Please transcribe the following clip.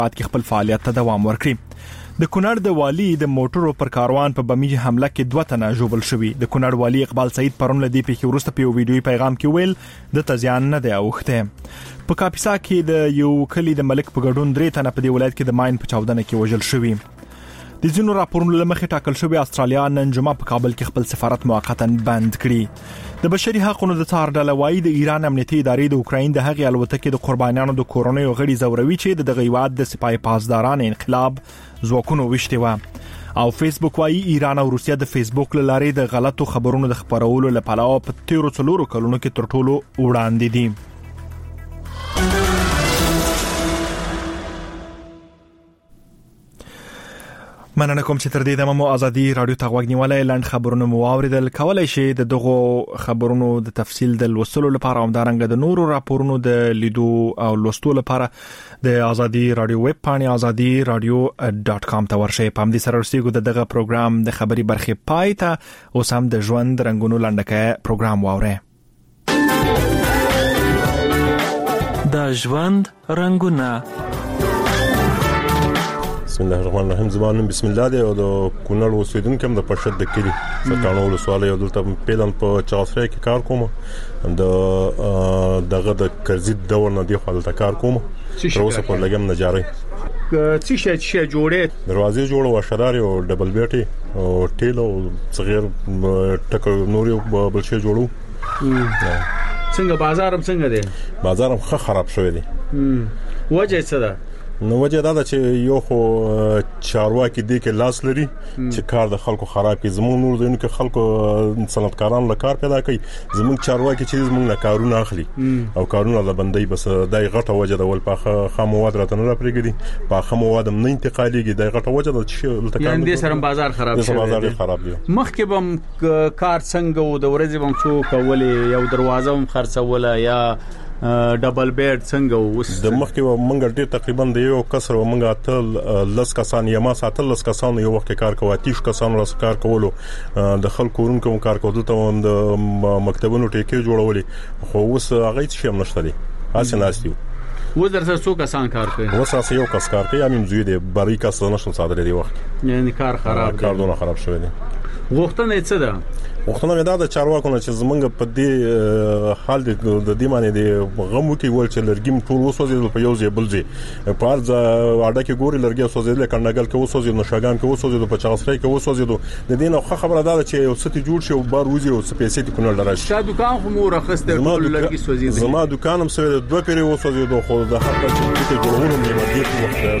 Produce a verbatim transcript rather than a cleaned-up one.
کې خپل فعالیت ته دوام ورکړي. د کونړ د والی د موټرو پر کاروان په بمی حمله کې دوه تنه ژوبل شوي. د کونړ والی اقبال سعید پرون لدی په وروسته په ویډیوي پیغام کې ویل د تزیان نه دی اوخته. په کاپیسا کې د یو کلی د ملک په ګډون درې تنه په دی ولایت کې د ماین په چاودنه کې وژل شوي. د ځینو راپورونو لمخې ټاکل شوی استرالیا نن جمعه په کابل کې خپل سفارت موقتا بند کړي. د بشري حقوقو د څار ډله وايي د ایران امنیتي ادارې د اوکراین د هغې الوتکې د قربانیانو د کورونو غړي زوروي چې د غیواد د سپای پاسداران انقلاب زوکونو وشته و. او فیسبوک وايي ایران او روسیا د فیسبوک لارې د غلطو خبرونو د خبرولو لپاره په تیرو څلورو کلونو کې تر ټولو وړاندې دي. مننه کوم چې تر دې دمه مو ازادي رادیو ته غوږ نیولای. لاند خبرونه مو اوریدل. کولای شئ د دغو خبرونو د تفصیل د لوستلو لپاره او دارنګ د نورو راپورونو د لیدو او لوستلو لپاره د ازادي رادیو ویب پاڼې ازادي رادیو ډاټ کام ته ورشئ. په همدې سره ورسېږو د دغه پروګرام د خبري برخې پای ته. اوس هم د ژوند رنگونو لنډکه پروګرام واورئ. د ژوند رنگونه. بسم الله الرحمن الرحیم. زمانم بسم الله دی او د کونړ اوسیدونکو هم د پښد د کلی سرکانو ولسوالۍ او دلته پیلن په چاغسرای کې کار کوم. د دغه د کرزي دور نه دی خپل کار کوم. تر اوسه په لګم نه جاري. څه شي چې جوړې دروازې جوړو وشداري او ډبل بیټي او ټیل او صغیر ټک نور یو بل شي جوړو. څنګه بازار هم څنګه دی؟ بازار هم خراب شوی دی. وجه څه ده؟ نو وجه دا ده چې یو خو چارواکي دی کې لاس لري چې کار د خلکو خراب کوي. زموږ نور دین کې خلکو صنعتکاران له کار پیدا کوي. زموږ چارواکي چې زموږ نه کارونه اخلي او کارونه د بندي بس دای غټه وجه ده. ول په خامواد راته نه پرېږدي په خامواد نه انتقاليږي. دای غټه وجه ده چې التکام یعنی د سرم بازار خراب شي. بازار خراب دی. مخکې بم کار څنګه و د ورځې بم څو کولې یو دروازه هم خرڅوله یا ډبل بیډ څنګه وس د مخکې منګ ډېر تقریبا د یو کسر ومنګ اتل لس کسان یما ساتل لس کسان یو وخت کار کوي. تیش کسان راس کار کولو د خلکو ورونکو کار کول ته د مکتبونو ټیکې جوړولې خو اوس هغه څه هم نشته دي. اسنه ناستیو و در سره څو کسان کار کوي. و سره یو کس کار کوي. امیم زوی دی بری کس نشو صادره دی وخت یعنی کار خراب دی. کار دونه خراب شوی دی. غوښتنه څه ده؟ وختونه مې دا د چارواکو نه چې زمونږ په دې حال د دې معنی دی غمو کې ول چې لرګیم ټول وسوځي په یو ځای بل ځای په ارزه اډه کې ګوري لرګي وسوځي کندګل کې وسوځي نو شاګان کې وسوځي په چاغسرای کې وسوځي د دې نو خبره ده چې یو ستې جوړ شي او بار وځي او سپېڅې دي کونل درش. شا دکان خو مو راخسته ټول لرګي سوځي. زما دکانم سره دوه پیری وسوځي خو د هغه چې جوړونو مې ودی